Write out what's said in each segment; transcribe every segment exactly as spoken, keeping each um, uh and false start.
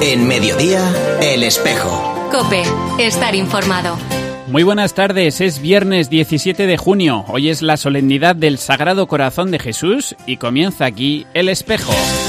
En Mediodía, El Espejo. COPE, estar informado. Muy buenas tardes, es viernes diecisiete de junio, hoy es la solemnidad del Sagrado Corazón de Jesús y comienza aquí El Espejo.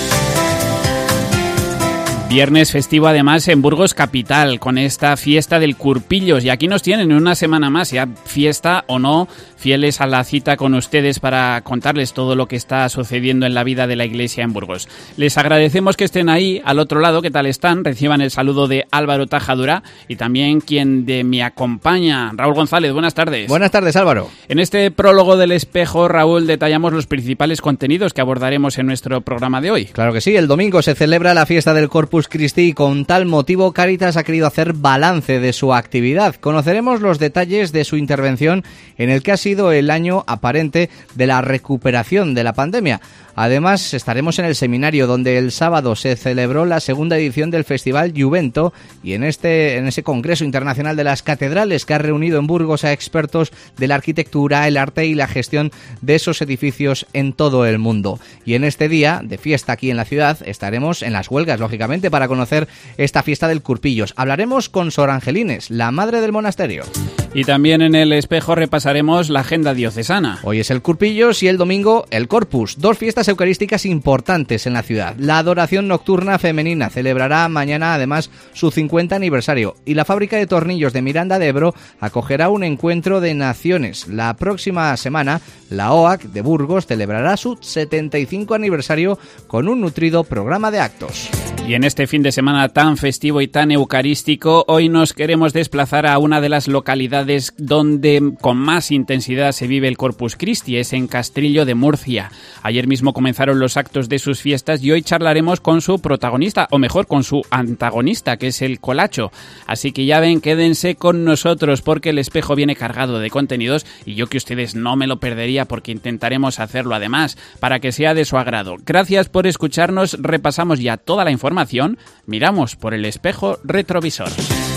Viernes festivo además en Burgos capital, con esta fiesta del Curpillos, y aquí nos tienen una semana más, ya fiesta o no, fieles a la cita con ustedes para contarles todo lo que está sucediendo en la vida de la Iglesia en Burgos. Les agradecemos que estén ahí, al otro lado, ¿qué tal están? Reciban el saludo de Álvaro Tajadura y también quien de me acompaña, Raúl González. Buenas tardes. Buenas tardes, Álvaro. En este prólogo del Espejo, Raúl, detallamos los principales contenidos que abordaremos en nuestro programa de hoy. Claro que sí, el domingo se celebra la fiesta del Corpus Christi y con tal motivo Cáritas ha querido hacer balance de su actividad. Conoceremos los detalles de su intervención en el que ha sido el año aparente de la recuperación de la pandemia. Además, estaremos en el seminario donde el sábado se celebró la segunda edición del Festival Juvento y en este en ese Congreso Internacional de las Catedrales que ha reunido en Burgos a expertos de la arquitectura, el arte y la gestión de esos edificios en todo el mundo. Y en este día de fiesta aquí en la ciudad estaremos en las huelgas, lógicamente, para conocer esta fiesta del Curpillos. Hablaremos con Sor Angelines, la madre del monasterio. Y también en El Espejo repasaremos la agenda diocesana. Hoy es el Curpillos y el domingo el Corpus, dos fiestas eucarísticas importantes en la ciudad. La adoración nocturna femenina celebrará mañana además su cincuenta aniversario y la fábrica de tornillos de Miranda de Ebro acogerá un encuentro de naciones. La próxima semana la O A C de Burgos celebrará su setenta y cinco aniversario con un nutrido programa de actos. Y en este fin de semana tan festivo y tan eucarístico, hoy nos queremos desplazar a una de las localidades donde con más intensidad se vive el Corpus Christi, es en Castrillo de Murcia. Ayer mismo comenzaron los actos de sus fiestas y hoy charlaremos con su protagonista, o mejor, con su antagonista, que es el Colacho. Así que ya ven, quédense con nosotros porque El Espejo viene cargado de contenidos y yo que ustedes no me lo perdería porque intentaremos hacerlo además para que sea de su agrado. Gracias por escucharnos, repasamos ya toda la información. Miramos por el espejo retrovisor.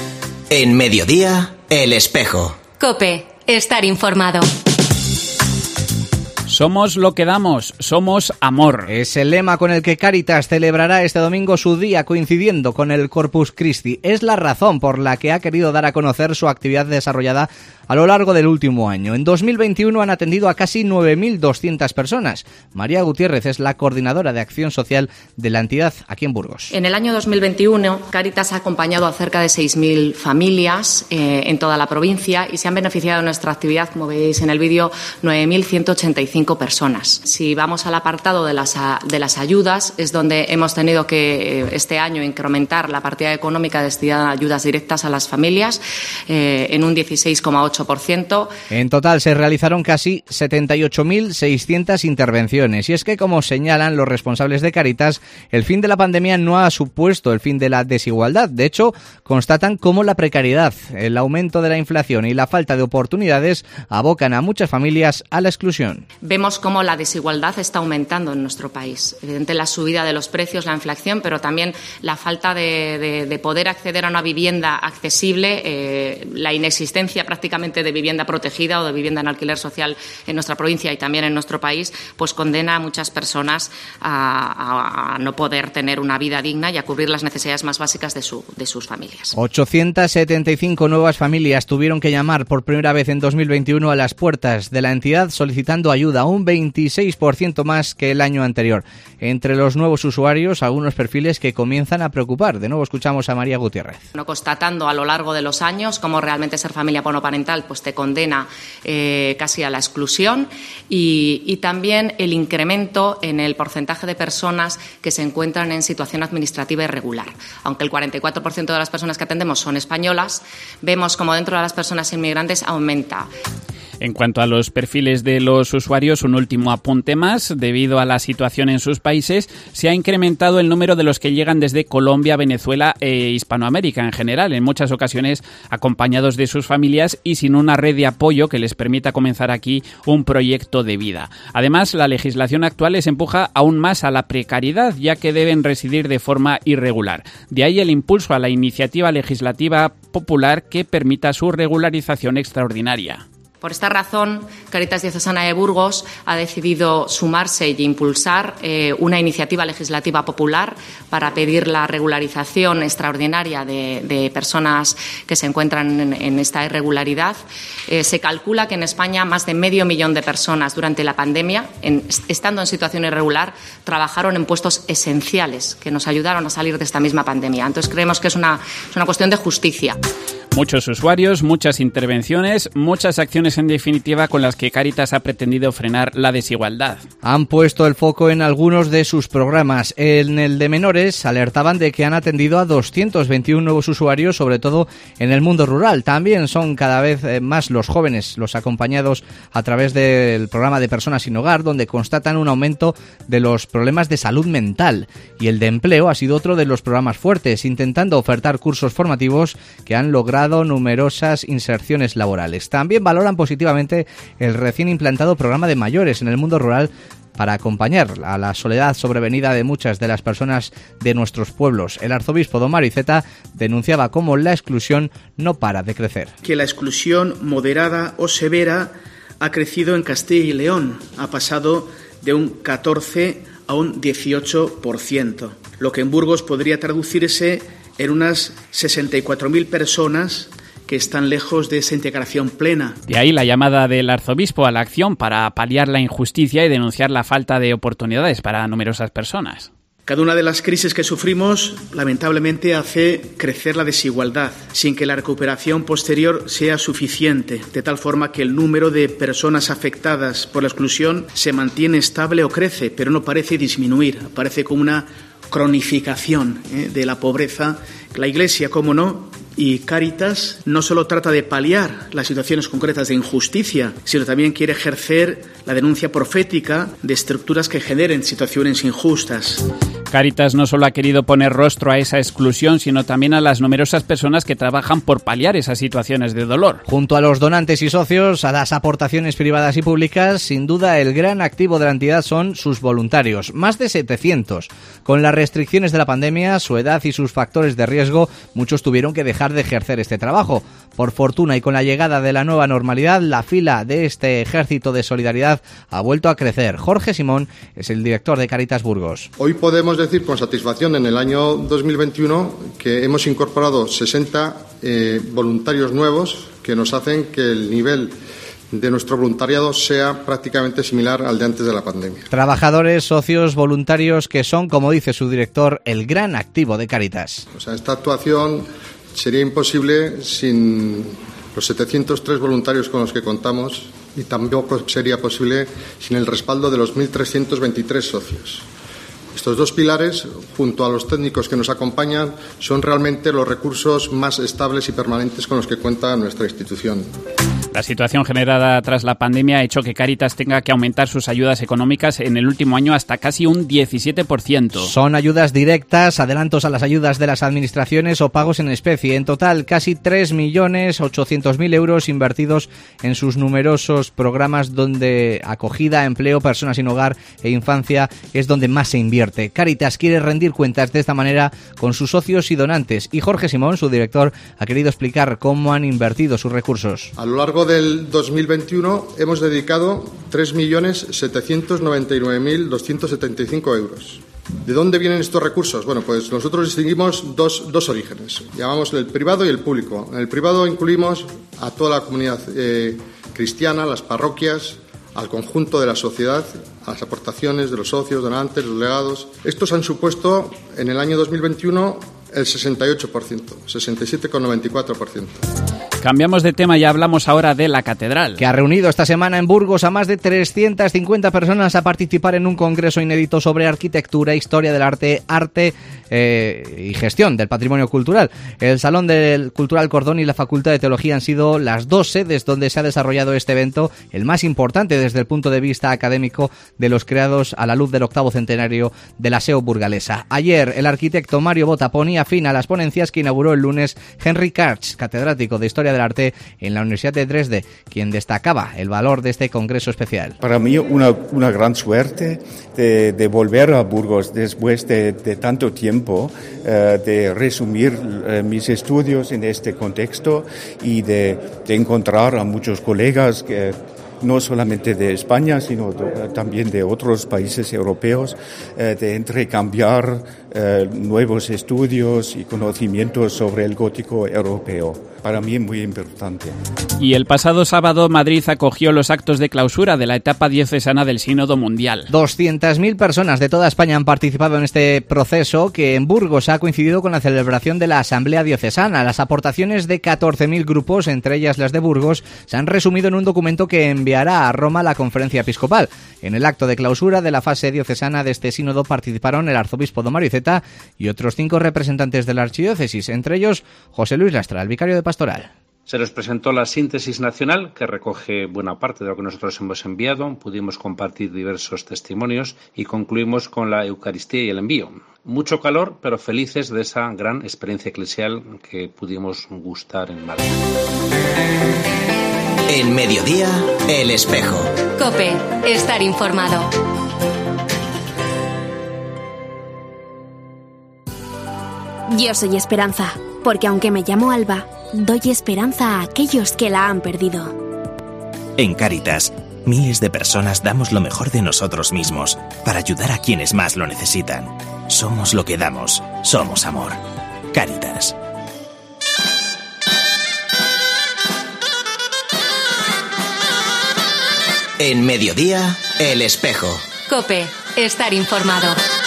En Mediodía, El Espejo. COPE, estar informado. Somos lo que damos, somos amor. Es el lema con el que Cáritas celebrará este domingo su día coincidiendo con el Corpus Christi. Es la razón por la que ha querido dar a conocer su actividad desarrollada a lo largo del último año. En dos mil veintiuno han atendido a casi nueve mil doscientas personas. María Gutiérrez es la coordinadora de acción social de la entidad aquí en Burgos. En el año dos mil veintiuno, Cáritas ha acompañado a cerca de seis mil familias eh, en toda la provincia y se han beneficiado de nuestra actividad, como veis en el vídeo, nueve mil ciento ochenta y cinco personas. Si vamos al apartado de las, de las ayudas, es donde hemos tenido que este año incrementar la partida económica destinada a ayudas directas a las familias eh, en un dieciséis coma ocho por ciento. En total se realizaron casi setenta y ocho mil seiscientas intervenciones y es que, como señalan los responsables de Cáritas, el fin de la pandemia no ha supuesto el fin de la desigualdad. De hecho, constatan cómo la precariedad, el aumento de la inflación y la falta de oportunidades abocan a muchas familias a la exclusión. Vemos cómo la desigualdad está aumentando en nuestro país. Evidente la subida de los precios, la inflación, pero también la falta de, de, de poder acceder a una vivienda accesible, eh, la inexistencia prácticamente de vivienda protegida o de vivienda en alquiler social en nuestra provincia y también en nuestro país, pues condena a muchas personas a, a, a no poder tener una vida digna y a cubrir las necesidades más básicas de, su, de sus familias. ochocientas setenta y cinco nuevas familias tuvieron que llamar por primera vez en dos mil veintiuno a las puertas de la entidad solicitando ayuda, un veintiséis por ciento más que el año anterior. Entre los nuevos usuarios, algunos perfiles que comienzan a preocupar. De nuevo escuchamos a María Gutiérrez. No constatando a lo largo de los años cómo realmente ser familia monoparental pues te condena eh, casi a la exclusión y, y también el incremento en el porcentaje de personas que se encuentran en situación administrativa irregular. Aunque el cuarenta y cuatro por ciento de las personas que atendemos son españolas, vemos como dentro de las personas inmigrantes aumenta. En cuanto a los perfiles de los usuarios, un último apunte más. Debido a la situación en sus países, se ha incrementado el número de los que llegan desde Colombia, Venezuela e Hispanoamérica en general, en muchas ocasiones acompañados de sus familias y sin una red de apoyo que les permita comenzar aquí un proyecto de vida. Además, la legislación actual les empuja aún más a la precariedad, ya que deben residir de forma irregular. De ahí el impulso a la iniciativa legislativa popular que permita su regularización extraordinaria. Por esta razón, Cáritas Diocesana de Burgos ha decidido sumarse y impulsar eh, una iniciativa legislativa popular para pedir la regularización extraordinaria de, de personas que se encuentran en, en esta irregularidad. Eh, se calcula que en España más de medio millón de personas durante la pandemia, en, estando en situación irregular, trabajaron en puestos esenciales que nos ayudaron a salir de esta misma pandemia. Entonces, creemos que es una, es una cuestión de justicia. Muchos usuarios, muchas intervenciones, muchas acciones en definitiva con las que Cáritas ha pretendido frenar la desigualdad. Han puesto el foco en algunos de sus programas. En el de menores alertaban de que han atendido a doscientos veintiuno nuevos usuarios, sobre todo en el mundo rural. También son cada vez más los jóvenes los acompañados a través del programa de Personas sin Hogar, donde constatan un aumento de los problemas de salud mental. Y el de empleo ha sido otro de los programas fuertes, intentando ofertar cursos formativos que han logrado numerosas inserciones laborales. También valoran positivamente el recién implantado programa de mayores en el mundo rural para acompañar a la soledad sobrevenida de muchas de las personas de nuestros pueblos. El arzobispo don Mario Iceta denunciaba cómo la exclusión no para de crecer. Que la exclusión moderada o severa ha crecido en Castilla y León, ha pasado de un catorce a un dieciocho por ciento, lo que en Burgos podría traducirse en unas sesenta y cuatro mil personas que están lejos de esa integración plena. De ahí la llamada del arzobispo a la acción para paliar la injusticia y denunciar la falta de oportunidades para numerosas personas. Cada una de las crisis que sufrimos, lamentablemente, hace crecer la desigualdad, sin que la recuperación posterior sea suficiente, de tal forma que el número de personas afectadas por la exclusión se mantiene estable o crece, pero no parece disminuir, aparece como una cronificación ¿eh? de la pobreza. La Iglesia, cómo no, y Cáritas no solo trata de paliar las situaciones concretas de injusticia, sino también quiere ejercer la denuncia profética de estructuras que generen situaciones injustas. Cáritas no solo ha querido poner rostro a esa exclusión, sino también a las numerosas personas que trabajan por paliar esas situaciones de dolor. Junto a los donantes y socios, a las aportaciones privadas y públicas, sin duda el gran activo de la entidad son sus voluntarios, más de setecientos. Con las restricciones de la pandemia, su edad y sus factores de riesgo, muchos tuvieron que dejar de ejercer este trabajo. Por fortuna y con la llegada de la nueva normalidad, la fila de este ejército de solidaridad ha vuelto a crecer. Jorge Simón es el director de Cáritas Burgos. Hoy podemos decir con satisfacción en el año dos mil veintiuno que hemos incorporado sesenta eh, voluntarios nuevos que nos hacen que el nivel de nuestro voluntariado sea prácticamente similar al de antes de la pandemia. Trabajadores, socios, voluntarios que son, como dice su director, el gran activo de Cáritas. O sea, esta actuación sería imposible sin los setecientos tres voluntarios con los que contamos y tampoco sería posible sin el respaldo de los mil trescientos veintitrés socios. Estos dos pilares, junto a los técnicos que nos acompañan, son realmente los recursos más estables y permanentes con los que cuenta nuestra institución. La situación generada tras la pandemia ha hecho que Cáritas tenga que aumentar sus ayudas económicas en el último año hasta casi un diecisiete por ciento. Son ayudas directas, adelantos a las ayudas de las administraciones o pagos en especie. En total, casi tres millones ochocientos mil euros invertidos en sus numerosos programas donde acogida, empleo, personas sin hogar e infancia es donde más se invierte. Cáritas quiere rendir cuentas de esta manera con sus socios y donantes. Y Jorge Simón, su director, ha querido explicar cómo han invertido sus recursos. A lo largo del dos mil veintiuno hemos dedicado tres millones setecientos noventa y nueve mil doscientos setenta y cinco euros. ¿De dónde vienen estos recursos? Bueno, pues nosotros distinguimos dos, dos orígenes. Llamamos el privado y el público. En el privado incluimos a toda la comunidad eh, cristiana, las parroquias, al conjunto de la sociedad, a las aportaciones de los socios, donantes, los legados. Estos han supuesto en el año dos mil veintiuno el sesenta y ocho por ciento, sesenta y siete coma noventa y cuatro por ciento. Cambiamos de tema y hablamos ahora de la catedral, que ha reunido esta semana en Burgos a más de trescientas cincuenta personas a participar en un congreso inédito sobre arquitectura, historia del arte, arte eh, y gestión del patrimonio cultural. El Salón del Cultural Cordón y la Facultad de Teología han sido las dos sedes donde se ha desarrollado este evento, el más importante desde el punto de vista académico de los creados a la luz del octavo centenario de la S E O burgalesa. Ayer, el arquitecto Mario Bota ponía fin a las ponencias que inauguró el lunes Henry Karch, catedrático de Historia Historia del Arte en la Universidad de Dresde, quien destacaba el valor de este congreso especial. Para mí una, una gran suerte de, de volver a Burgos después de, de tanto tiempo, eh, de resumir eh, mis estudios en este contexto y de, de encontrar a muchos colegas que no solamente de España, sino de, también de otros países europeos, eh, de intercambiar eh, nuevos estudios y conocimientos sobre el gótico europeo. Para mí es muy importante. Y el pasado sábado Madrid acogió los actos de clausura de la etapa diocesana del Sínodo Mundial. doscientas mil personas de toda España han participado en este proceso, que en Burgos ha coincidido con la celebración de la Asamblea Diocesana. Las aportaciones de catorce mil grupos, entre ellas las de Burgos, se han resumido en un documento que enviará a Roma la Conferencia Episcopal. En el acto de clausura de la fase diocesana de este sínodo participaron el arzobispo don Mario Iceta y otros cinco representantes de la archidiócesis, entre ellos José Luis Lastra, el vicario de Pastoral. Se nos presentó la síntesis nacional, que recoge buena parte de lo que nosotros hemos enviado. Pudimos compartir diversos testimonios y concluimos con la Eucaristía y el envío. Mucho calor, pero felices de esa gran experiencia eclesial que pudimos gustar en Madrid. En Mediodía, El Espejo. COPE, estar informado. Yo soy Esperanza, porque aunque me llamo Alba, doy esperanza a aquellos que la han perdido. En Cáritas, miles de personas damos lo mejor de nosotros mismos para ayudar a quienes más lo necesitan. Somos lo que damos, somos amor. Cáritas. En Mediodía, El Espejo. COPE, estar informado.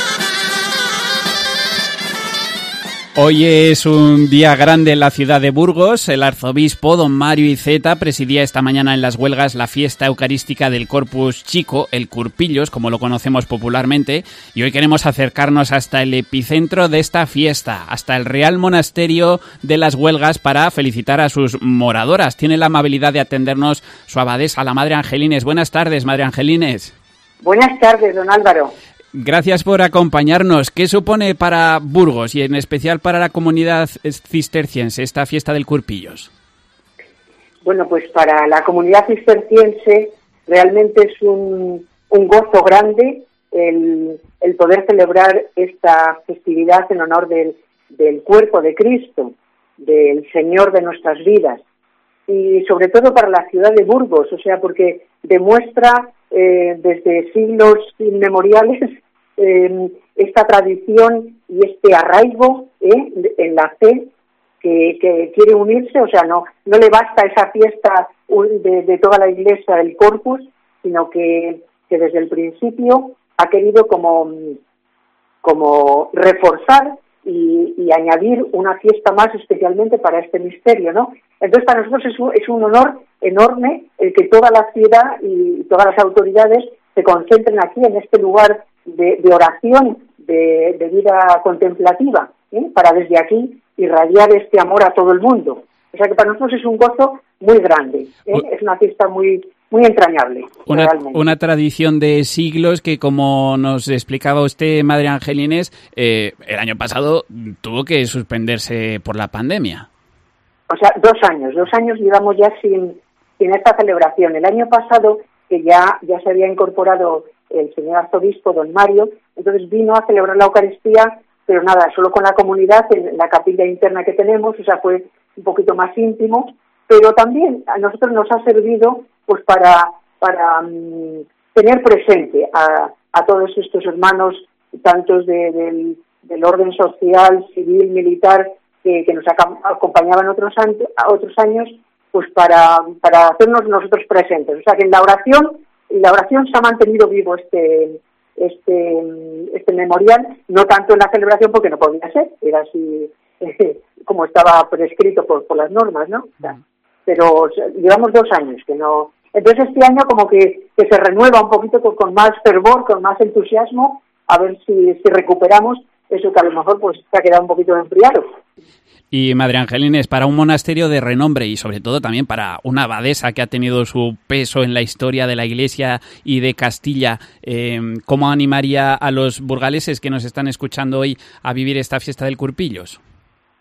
Hoy es un día grande en la ciudad de Burgos. El arzobispo don Mario Iceta presidía esta mañana en las huelgas la fiesta eucarística del Corpus Chico, el Curpillos, como lo conocemos popularmente, y hoy queremos acercarnos hasta el epicentro de esta fiesta, hasta el Real Monasterio de las Huelgas, para felicitar a sus moradoras. Tiene la amabilidad de atendernos su abadesa, la Madre Angelines. Buenas tardes, Madre Angelines. Buenas tardes, don Álvaro. Gracias por acompañarnos. ¿Qué supone para Burgos y en especial para la comunidad cisterciense esta fiesta del Curpillos? Bueno, pues para la comunidad cisterciense realmente es un, un gozo grande el, el poder celebrar esta festividad en honor del, del cuerpo de Cristo, del Señor de nuestras vidas. Y sobre todo para la ciudad de Burgos, o sea, porque demuestra eh, desde siglos inmemoriales eh, esta tradición y este arraigo eh, en la fe que, que quiere unirse. O sea, no no le basta esa fiesta de, de toda la Iglesia del Corpus, sino que, que desde el principio ha querido como, como reforzar y, y añadir una fiesta más especialmente para este misterio, ¿no? Entonces, para nosotros es un, es un honor enorme el que toda la ciudad y todas las autoridades se concentren aquí en este lugar de, de oración, de, de vida contemplativa, ¿eh? Para desde aquí irradiar este amor a todo el mundo. O sea que para nosotros es un gozo muy grande, ¿eh? Es una fiesta muy muy entrañable. Una, una tradición de siglos que, como nos explicaba usted, Madre Angelines, eh, el año pasado tuvo que suspenderse por la pandemia. O sea, dos años, dos años llevamos ya sin, sin esta celebración. El año pasado, que ya, ya se había incorporado el señor arzobispo, don Mario, entonces vino a celebrar la Eucaristía, pero nada, solo con la comunidad, en la capilla interna que tenemos, o sea, fue un poquito más íntimo, pero también a nosotros nos ha servido pues para, para um, tener presente a, a todos estos hermanos, tantos de, del, del orden social, civil, militar, que, que nos acompañaban otros, otros años, pues para, para hacernos nosotros presentes. O sea que en la oración, en la oración se ha mantenido vivo este, este, este memorial, no tanto en la celebración porque no podía ser, era así eh, como estaba prescrito por, por las normas, ¿no? O sea, pero llevamos dos años que no. Entonces este año como que, que se renueva un poquito con, con más fervor, con más entusiasmo, a ver si, si recuperamos eso que a lo mejor pues se ha quedado un poquito enfriado. Y Madre Angelines, para un monasterio de renombre y sobre todo también para una abadesa que ha tenido su peso en la historia de la Iglesia y de Castilla, eh, ¿cómo animaría a los burgaleses que nos están escuchando hoy a vivir esta fiesta del Curpillos?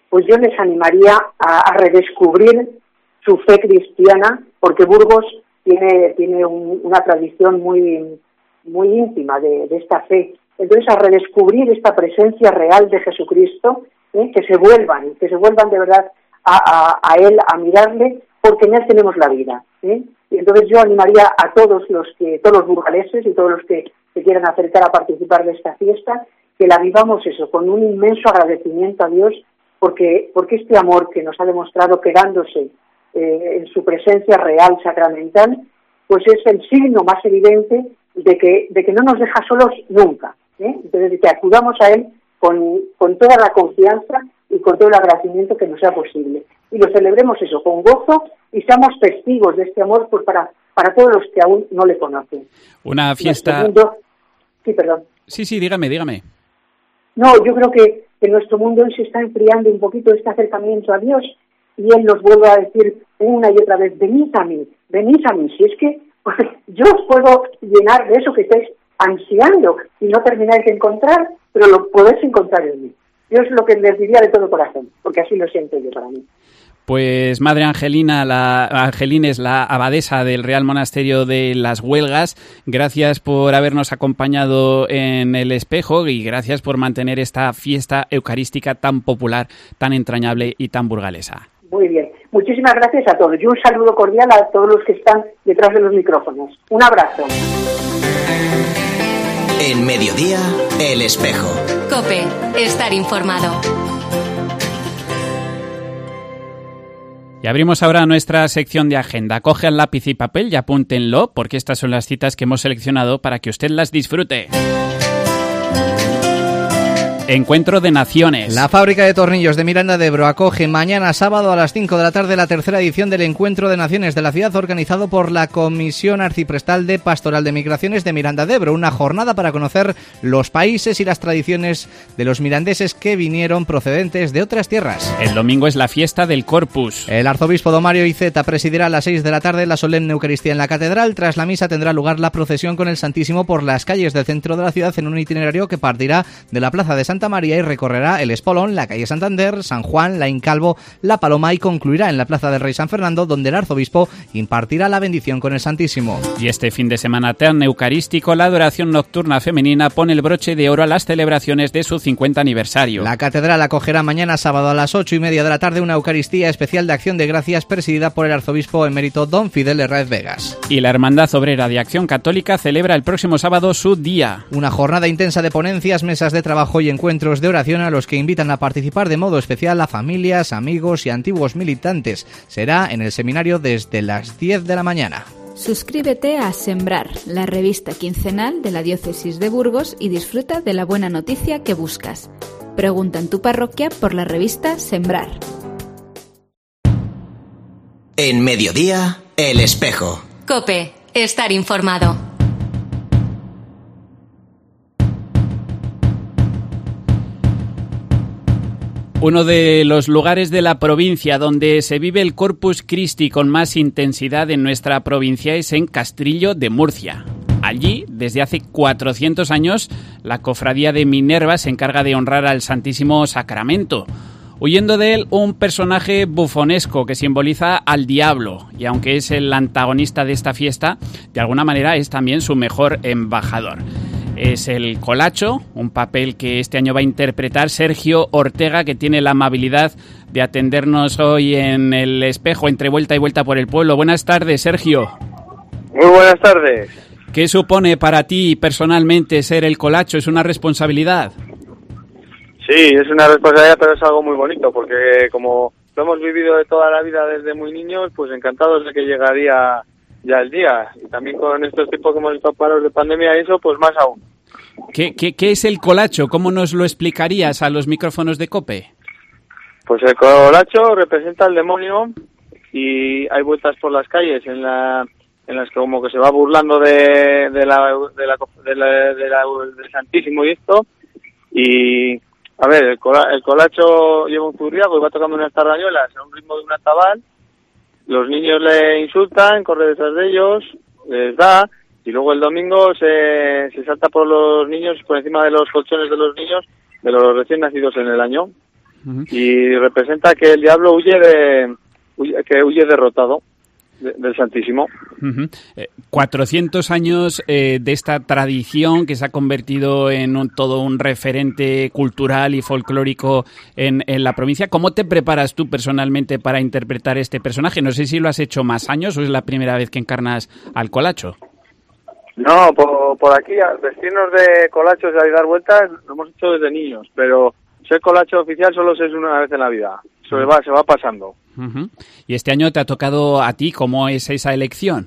pues yo les animaría a, a redescubrir su fe cristiana, porque Burgos tiene, tiene un, una tradición muy, muy íntima de, de esta fe. Entonces, a redescubrir esta presencia real de Jesucristo, ¿eh? que se vuelvan, que se vuelvan de verdad a, a, a Él, a mirarle, porque en Él tenemos la vida. ¿eh? Y entonces yo animaría a todos los que, todos los burgaleses y todos los que se quieran acercar a participar de esta fiesta, que la vivamos eso, con un inmenso agradecimiento a Dios, porque, porque este amor que nos ha demostrado quedándose eh, en su presencia real, sacramental, pues es el signo más evidente de que, de que no nos deja solos nunca. ¿eh? Entonces, de que acudamos a Él con, con toda la confianza y con todo el agradecimiento que nos sea posible. Y lo celebremos eso, con gozo, y seamos testigos de este amor pues para, para todos los que aún no le conocen. Una fiesta... Segundo... Sí, perdón. Sí, sí, dígame, dígame. No, yo creo que en nuestro mundo hoy se está enfriando un poquito este acercamiento a Dios, y Él nos vuelve a decir una y otra vez, venid a mí, venid a mí. Si es que pues, yo os puedo llenar de eso que estáis ansiando y no termináis de encontrar, pero lo podéis encontrar en mí. Yo es lo que les diría de todo corazón, porque así lo siento yo para mí. Pues Madre Angelina, la Angelines, la abadesa del Real Monasterio de las Huelgas, gracias por habernos acompañado en El Espejo y gracias por mantener esta fiesta eucarística tan popular, tan entrañable y tan burgalesa. Muy bien. Muchísimas gracias a todos y un saludo cordial a todos los que están detrás de los micrófonos. Un abrazo. En Mediodía, El Espejo. COPE, estar informado. Y abrimos ahora nuestra sección de agenda. Cojan lápiz y papel y apúntenlo, porque estas son las citas que hemos seleccionado para que usted las disfrute. Encuentro de Naciones. La fábrica de tornillos de Miranda de Ebro acoge mañana sábado a las cinco de la tarde la tercera edición del Encuentro de Naciones de la ciudad, organizado por la Comisión Arciprestal de Pastoral de Migraciones de Miranda de Ebro. Una jornada para conocer los países y las tradiciones de los mirandeses que vinieron procedentes de otras tierras. El domingo es la fiesta del Corpus. El arzobispo don Mario Iceta presidirá a las seis de la tarde la solemne Eucaristía en la catedral. Tras la misa tendrá lugar la procesión con el Santísimo por las calles del centro de la ciudad en un itinerario que partirá de la plaza de Santa María y recorrerá el Espolón, la calle Santander, San Juan, Laín Calvo, La Paloma y concluirá en la plaza del Rey San Fernando, donde el arzobispo impartirá la bendición con el Santísimo. Y este fin de semana tan eucarístico, la adoración nocturna femenina pone el broche de oro a las celebraciones de su cincuenta aniversario. La catedral acogerá mañana sábado a las ocho y media de la tarde una Eucaristía especial de Acción de Gracias presidida por el arzobispo emérito don Fidel Herráez Vegas. Y la Hermandad Obrera de Acción Católica celebra el próximo sábado su día. Una jornada intensa de ponencias, mesas de trabajo y encuentros de oración a los que invitan a participar de modo especial a familias, amigos y antiguos militantes. Será en el seminario desde las diez de la mañana. Suscríbete a Sembrar, la revista quincenal de la Diócesis de Burgos, y disfruta de la buena noticia que buscas. Pregunta en tu parroquia por la revista Sembrar. En Mediodía, El Espejo. COPE, estar informado. Uno de los lugares de la provincia donde se vive el Corpus Christi con más intensidad en nuestra provincia es en Castrillo de Murcia. Allí, desde hace cuatrocientos años, la cofradía de Minerva se encarga de honrar al Santísimo Sacramento, huyendo de él un personaje bufonesco que simboliza al diablo, y aunque es el antagonista de esta fiesta, de alguna manera es también su mejor embajador. Es el Colacho, un papel que este año va a interpretar Sergio Ortega, que tiene la amabilidad de atendernos hoy en El Espejo, entre vuelta y vuelta por el pueblo. Buenas tardes, Sergio. Muy buenas tardes. ¿Qué supone para ti personalmente ser el Colacho? ¿Es una responsabilidad? Sí, es una responsabilidad, pero es algo muy bonito, porque como lo hemos vivido de toda la vida desde muy niños, pues encantados de que llegaría ya el día. Y también con estos tiempos que hemos estado parados de pandemia y eso, pues más aún. ¿Qué, qué, qué es el Colacho? ¿Cómo nos lo explicarías a los micrófonos de COPE? Pues el Colacho representa al demonio y hay vueltas por las calles en la en las que como que se va burlando de, de, la, de, la, de, la, de la del Santísimo y esto. Y a ver, el, cola, el Colacho lleva un zurriago y va tocando unas tardañuelas a un ritmo de un atabal. Los niños le insultan, corre detrás de ellos, les da, y luego el domingo se, se salta por los niños, por encima de los colchones de los niños, de los recién nacidos en el año. Uh-huh. Y representa que el diablo huye de huye, que huye derrotado de, del Santísimo. Uh-huh. Eh, cuatrocientos años eh, de esta tradición que se ha convertido en un, todo un referente cultural y folclórico en, en la provincia. ¿Cómo te preparas tú personalmente para interpretar este personaje? No sé si lo has hecho más años o es la primera vez que encarnas al Colacho. No, por, por aquí, vestirnos de colachos y dar vueltas, lo hemos hecho desde niños, pero ser colacho oficial solo se es una vez en la vida. Se va, se va pasando. Uh-huh. ¿Y este año te ha tocado a ti? ¿Cómo es esa elección?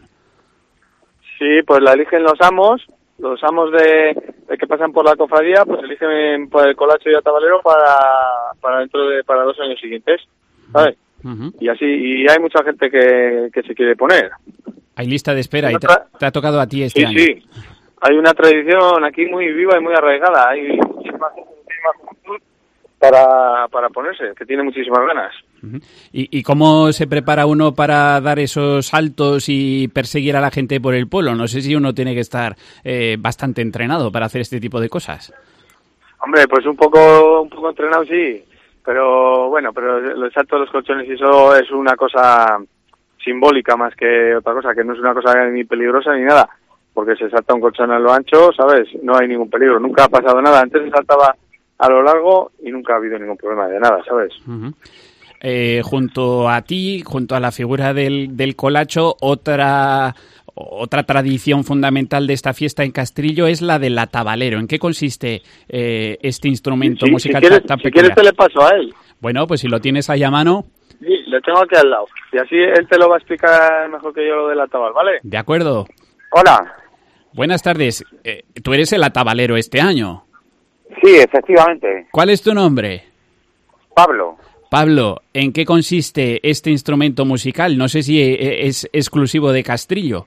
Sí, pues la eligen los amos, los amos de, de que pasan por la cofradía, pues eligen por el colacho y el tabalero para, para dentro de, para dos años siguientes, ¿sabes? Uh-huh. Y así, y hay mucha gente que, que se quiere poner. Hay lista de espera y te, te ha tocado a ti este sí, año. Sí, sí. Hay una tradición aquí muy viva y muy arraigada. Hay muchísima gente, muchísima juventud para, para ponerse, que tiene muchísimas ganas. Uh-huh. ¿Y, ¿Y cómo se prepara uno para dar esos saltos y perseguir a la gente por el pueblo? No sé si uno tiene que estar eh, bastante entrenado para hacer este tipo de cosas. Hombre, pues un poco, un poco entrenado sí, pero bueno, pero el salto de los colchones y eso es una cosa simbólica más que otra cosa, que no es una cosa ni peligrosa ni nada, porque se salta un colchón a lo ancho, ¿sabes? No hay ningún peligro, nunca ha pasado nada. Antes se saltaba a lo largo y nunca ha habido ningún problema de nada, ¿sabes? Uh-huh. Eh, junto a ti, junto a la figura del, del colacho, otra otra tradición fundamental de esta fiesta en Castrillo es la del atabalero. ¿En qué consiste eh, este instrumento sí, musical si quieres, tan si peculiar? quieres te le paso a él. Bueno, pues si lo tienes ahí a mano. Sí, lo tengo aquí al lado. Y así él te lo va a explicar mejor que yo lo del atabal, ¿vale? De acuerdo. Hola. Buenas tardes. Eh, tú eres el atabalero este año. Sí, efectivamente. ¿Cuál es tu nombre? Pablo. Pablo, ¿en qué consiste este instrumento musical? No sé si es exclusivo de Castrillo.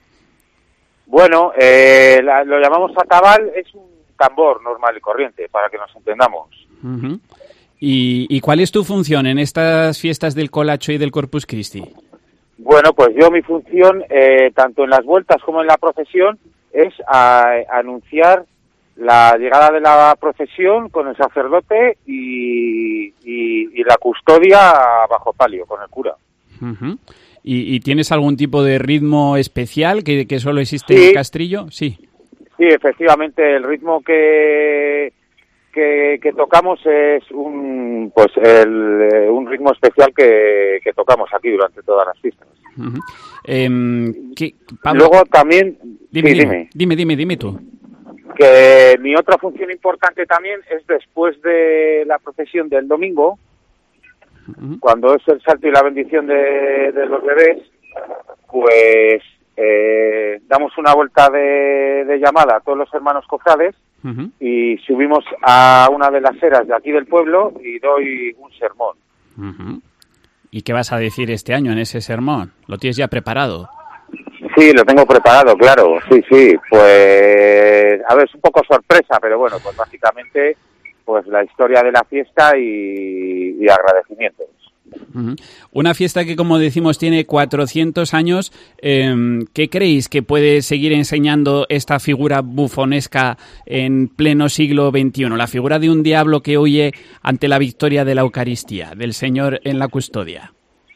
Bueno, eh, la, lo llamamos atabal, es un tambor normal y corriente, para que nos entendamos. Uh-huh. ¿Y, ¿Y cuál es tu función en estas fiestas del Colacho y del Corpus Christi? Bueno, pues yo mi función, eh, tanto en las vueltas como en la procesión, es a, a anunciar la llegada de la procesión con el sacerdote y, y, y la custodia bajo palio, con el cura. Uh-huh. ¿Y, ¿Y tienes algún tipo de ritmo especial que, que solo existe sí. en Castrillo? Sí. Sí, efectivamente, el ritmo que... Que, que tocamos es un pues el, un ritmo especial que, que tocamos aquí durante todas las fiestas. Uh-huh. Eh, ¿qué, Pablo? Luego también... Dime, sí, dime, dime. dime, dime, dime tú. Que mi otra función importante también es después de la procesión del domingo, uh-huh. cuando es el salto y la bendición de, de los bebés, pues eh, damos una vuelta de, de llamada a todos los hermanos cofrades. Uh-huh. Y subimos a una de las eras de aquí del pueblo y doy un sermón. Uh-huh. ¿Y qué vas a decir este año en ese sermón? ¿Lo tienes ya preparado? Sí, lo tengo preparado, claro. Sí, sí. Pues, a ver, es un poco sorpresa, pero bueno, pues básicamente, pues la historia de la fiesta y, y agradecimientos. Uh-huh. Una fiesta que, como decimos, tiene cuatrocientos años. Eh, ¿Qué creéis que puede seguir enseñando esta figura bufonesca en pleno siglo veintiuno? La figura de un diablo que huye ante la victoria de la Eucaristía, del Señor en la custodia.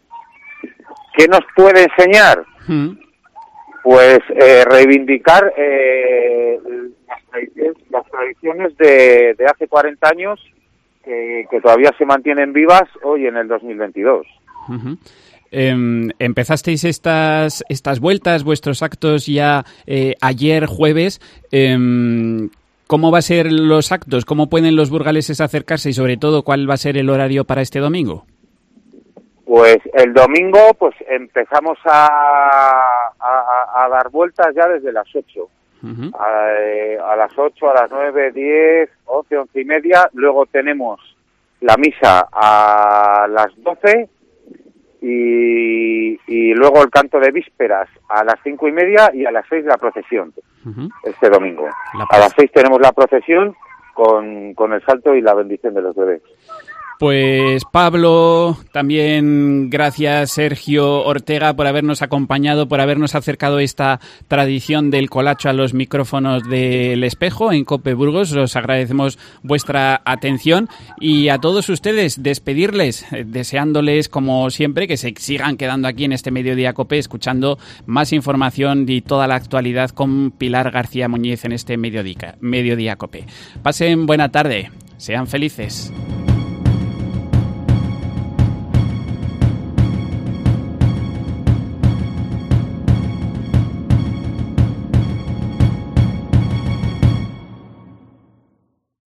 ¿Qué nos puede enseñar? Uh-huh. Pues eh, reivindicar eh, las tradiciones, las tradiciones de, de hace cuarenta años Que, que todavía se mantienen vivas hoy en el dos mil veintidós. Uh-huh. Eh, empezasteis estas estas vueltas, vuestros actos ya eh, ayer jueves. Eh, ¿Cómo va a ser los actos? ¿Cómo pueden los burgaleses acercarse? Y sobre todo, ¿cuál va a ser el horario para este domingo? Pues el domingo pues empezamos a, a, a dar vueltas ya desde las ocho. Uh-huh. A, a las ocho, a las nueve, diez, once, once y media. Luego tenemos la misa a las doce y, y luego el canto de vísperas a las cinco y media y a las seis la procesión. Uh-huh. Este domingo. A las seis tenemos la procesión con, con el salto y la bendición de los bebés. Pues Pablo, también gracias Sergio Ortega por habernos acompañado, por habernos acercado esta tradición del colacho a los micrófonos del Espejo en COPE Burgos. Os agradecemos vuestra atención y a todos ustedes despedirles, deseándoles como siempre que se sigan quedando aquí en este Mediodía COPE escuchando más información y toda la actualidad con Pilar García Muñiz en este Mediodía, Mediodía COPE. Pasen buena tarde, sean felices.